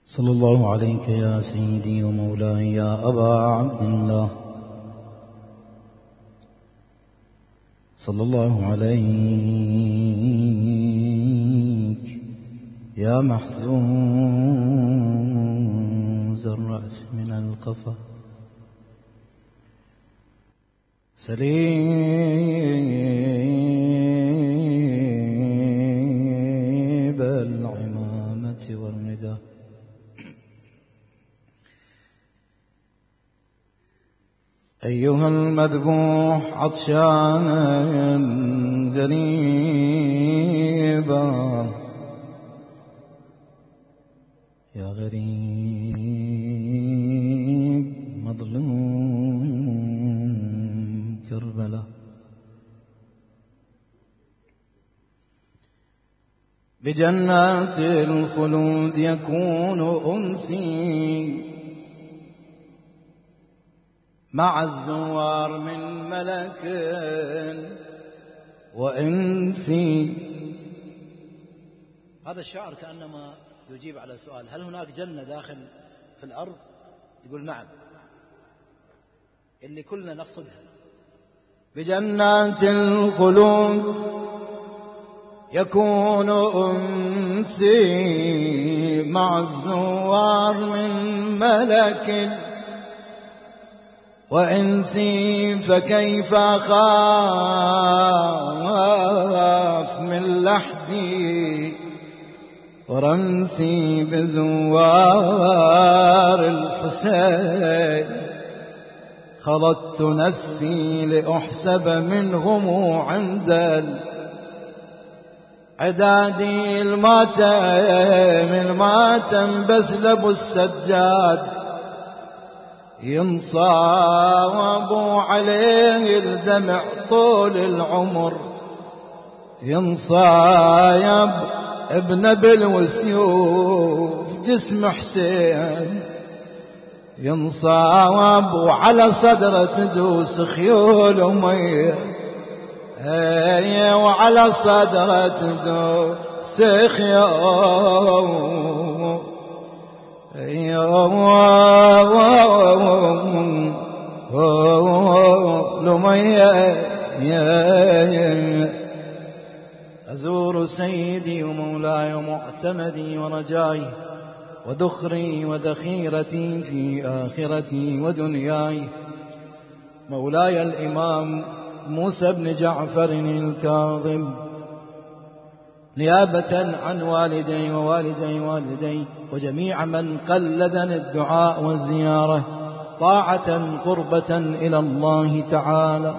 صلى الله عليك يا سيدي ومولاي يا أبا عبد الله، صلى الله عليك يا محزوز الرأس من القفا، سليب العمامة والردى. أيها المذبوح عطشانا غريبا، يا غريب مظلوم كربلاء، بجنات الخلود يكون أنسي مع الزوار من ملك وإنسي. هذا الشعر كأنما يجيب على سؤال: هل هناك جنة داخل في الأرض؟ يقول نعم، اللي كلنا نقصدها. بجنات الخلود يكون أنسي مع الزوار من ملك وإنسي، فكيف أخاف من لحدي ورمسي بزوار الحسين. خلطت نفسي لأحسب منهم عند عدادي الماتم بسلب السجاد، ينصاب عليه الدمع طول العمر، ينصايب ابن بالوسيوف جسم حسين، ينصاب وعلى صدره تدوس خيول أمية، وعلى صدره تدوس خيول أزور سيدي ومولاي ومعتمدي ورجائي ودخري وذخيرتي في آخرتي ودنياي، مولاي الإمام موسى بن جعفر الكاظم، نيابة عن والدي ووالدي وجميع من قلدني الدعاء والزيارة طاعة قربة إلى الله تعالى.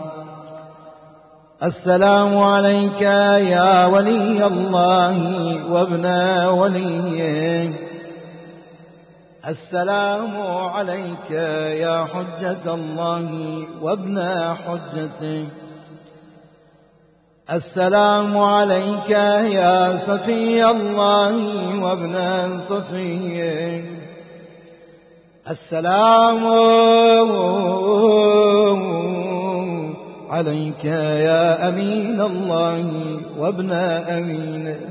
السلام عليك يا ولي الله وابن وليه، السلام عليك يا حجة الله وابن حجته، السلام عليك يا صفي الله وابن صفيه، السلام عليك يا أمين الله وابن أمينه،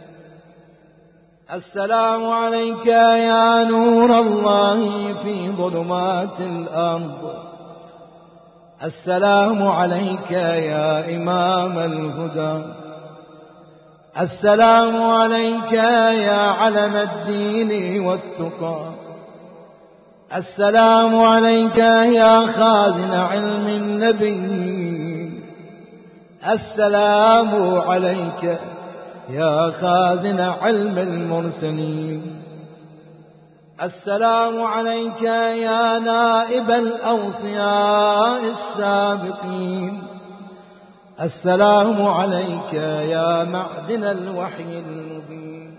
السلام عليك يا نور الله في ظلمات الأرض، السلام عليك يا إمام الهدى، السلام عليك يا علم الدين والتقى، السلام عليك يا خازن علم النبي، السلام عليك يا خازن علم المرسلين، السلام عليك يا نائب الأوصياء السابقين، السلام عليك يا معدن الوحي المبين،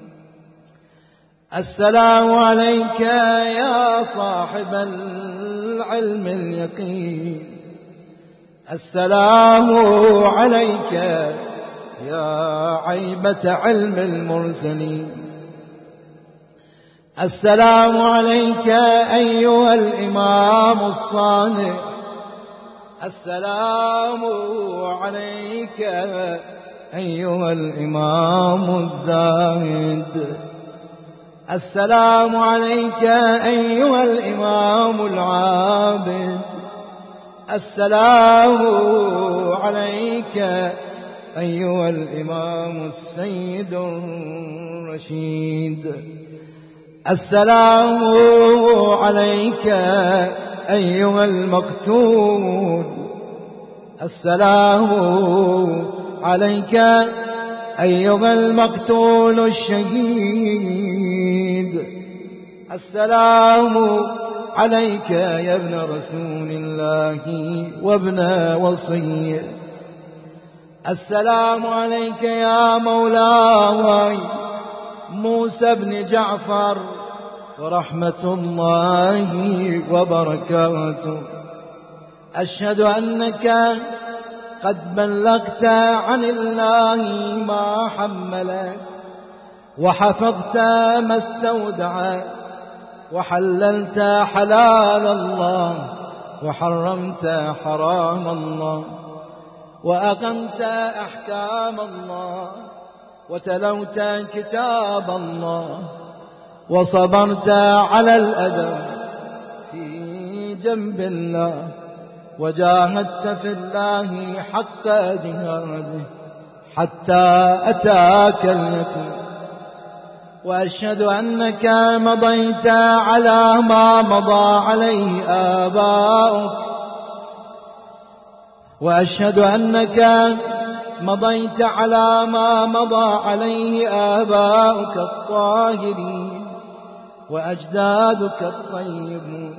السلام عليك يا صاحب العلم اليقين، السلام عليك يا عيبة علم المرسلين، السلام عليك أيها الإمام الصالح، السلام عليك أيها الإمام الزاهد، السلام عليك أيها الإمام العابد، السلام عليك أيها الإمام السيد الرشيد، السلام عليك أيها المقتول، السلام عليك أيها المقتول الشهيد، السلام عليك يا ابن رسول الله وابن وصيه، السلام عليك يا مولاي موسى بن جعفر ورحمة الله وبركاته. أشهد أنك قد بلغت عن الله ما حملك، وحفظت ما استودعك، وحللت حلال الله وحرمت حرام الله، وأقمت أحكام الله، وتلوت كتاب الله، وصبرت على الأذى في جنب الله، وجاهدت في الله حق جهاده حتى أتاك اليقين. وأشهد أنك مضيت على ما مضى عليه آباؤك، وأشهد أنك مضيت على ما مضى عليه آباؤك الطاهرين وأجدادك الطيبون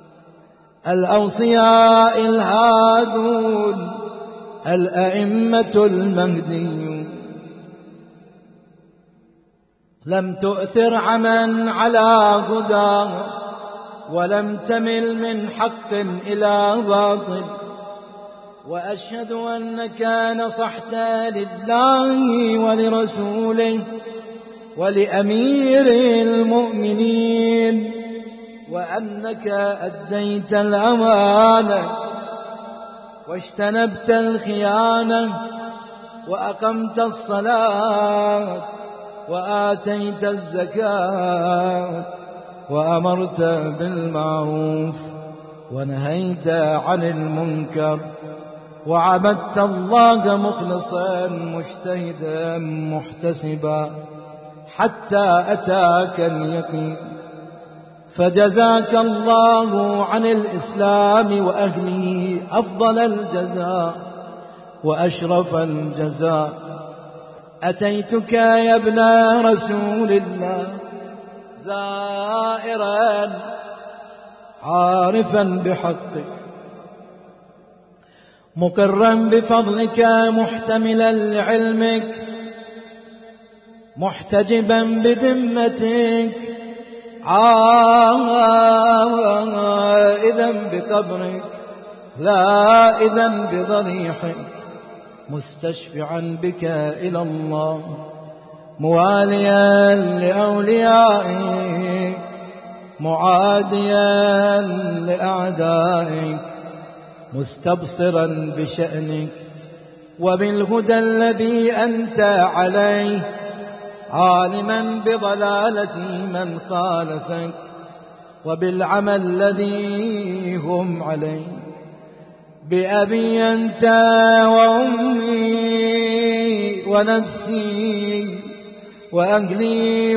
الأوصياء الهادون الأئمة المهديون. لم تؤثر عمن على هداه، ولم تمل من حق إلى باطل. وأشهد أنك نصحت لله ولرسوله ولأمير المؤمنين، وأنك أديت الأمانة واجتنبت الخيانة، وأقمت الصلاة وآتيت الزكاة، وأمرت بالمعروف ونهيت عن المنكر، وعبدت الله مخلصا مجتهدا محتسبا حتى أتاك اليقين. فجزاك الله عن الإسلام وأهله أفضل الجزاء وأشرف الجزاء. أتيتك يا ابن رسول الله زائرا عارفا بحقك، مقرا بفضلك محتملا لعلمك، محتجبا بذمتك، عائذا بقبرك لا إذا بضريحك، مستشفعا بك إلى الله، مواليا لأوليائك، معاديا لأعدائك، مستبصرا بشأنك وبالهدى الذي أنت عليه، عالما بضلالة من خالفك وبالعمى الذي هم عليه. بأبي أنت وأمي ونفسي وأهلي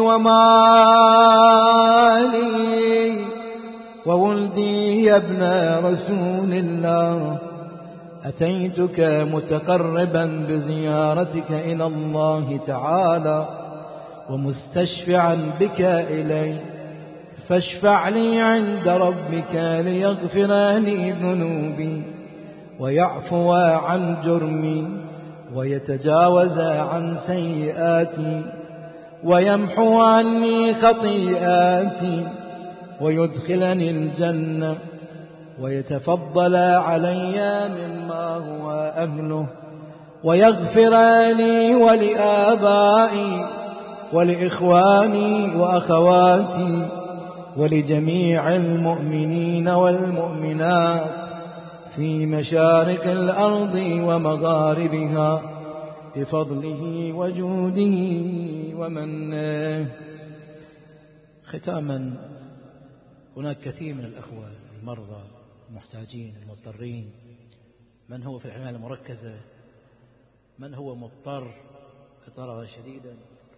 ومالي وولدي يا ابن رسول الله، أتيتك متقربا بزيارتك إلى الله تعالى ومستشفعا بك إليه، فاشفع لي عند ربك ليغفر لي ذنوبي ويعفو عن جرمي ويتجاوز عن سيئاتي ويمحو عني خطيئاتي ويدخلني الجنة ويتفضل علي مما هو أهله، ويغفر لي ولآبائي ولإخواني وأخواتي ولجميع المؤمنين والمؤمنات في مشارق الأرض ومغاربها بفضله وجوده ومنه. ختاما، هناك كثير من الأخوة المرضى المحتاجين المضطرين، من هو في العناية المركزة، من هو مضطر اضطرارا شديدا.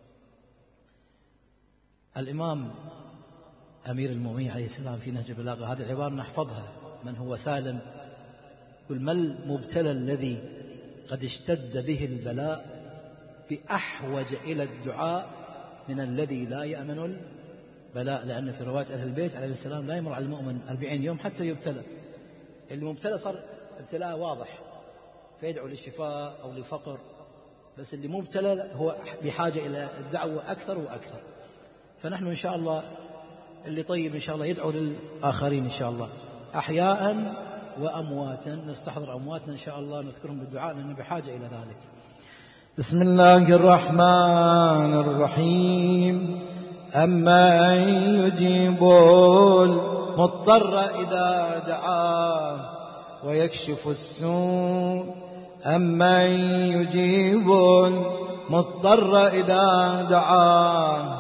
الإمام أمير المؤمنين عليه السلام في نهج البلاغة هذه العبارة نحفظها: من هو سالم، يقول: ما المبتلى الذي قد اشتد به البلاء بأحوج إلى الدعاء من الذي لا يأمن البلاء. لأن في رواية أهل البيت عليه السلام لا يمر على المؤمن 40 يوم حتى يبتلى. المبتلى صار ابتلاء واضح فيدعو للشفاء أو لفقر، بس اللي مبتلى هو بحاجة إلى الدعوة أكثر وأكثر. فنحن إن شاء الله اللي طيب إن شاء الله يدعو للآخرين إن شاء الله، أحياء وأمواتا، نستحضر أمواتنا إن شاء الله نذكرهم بالدعاء لأننا بحاجة إلى ذلك. بسم الله الرحمن الرحيم. أما يجيب المضطر إذا دعاه ويكشف السوء، أما يجيب المضطر إذا دعاه،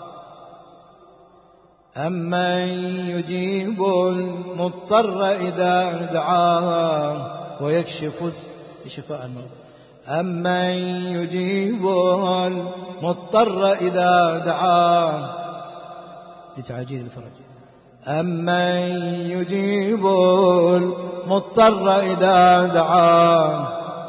أما يجيب المضطر إذا دعاه ويكشف شفاء المرضى، أما يجيب المضطر إذا دعاه لتعجيل الفرج، أما يجيب المضطر إذا دعاه.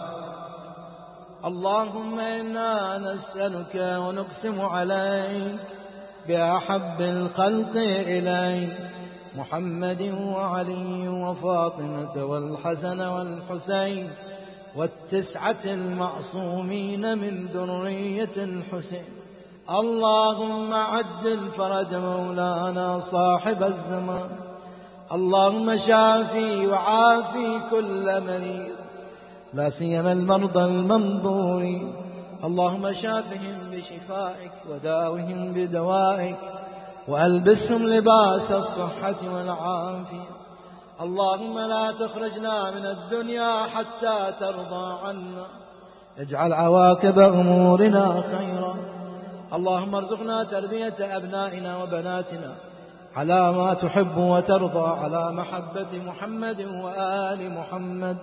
اللهم إنا نسألك ونقسم عليك بأحب الخلق إليك محمد وعلي وفاطمة والحسن والحسين والتسعة المعصومين من ذرية الحسين. اللهم عجل فرج مولانا صاحب الزمان. اللهم شافي وعافي كل مريض، لا سيما المرضى المنظورين. اللهم شافهم بشفائك وداوهم بدوائك وألبسهم لباس الصحة والعافية. اللهم لا تخرجنا من الدنيا حتى ترضى عنا، اجعل عواقب أمورنا خيرا. اللهم ارزقنا تربية أبنائنا وبناتنا على ما تحب وترضى، على محبة محمد وآل محمد.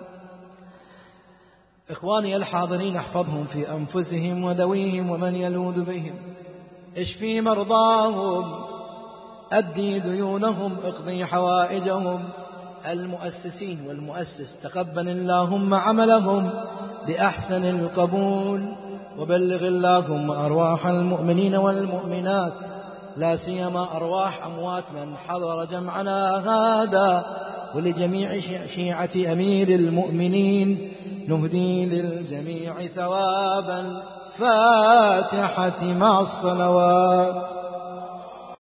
إخواني الحاضرين احفظهم في أنفسهم وذويهم ومن يلوذ بهم، اشفي مرضاهم، أدي ديونهم، اقضي حوائجهم. المؤسسين والمؤسس تقبل اللهم عملهم بأحسن القبول، وبلغ اللهم أرواح المؤمنين والمؤمنات، لا سيما أرواح أموات من حضر جمعنا هذا، ولجميع شيعة أمير المؤمنين. نهدي للجميع ثواب الفاتحة مع الصلوات.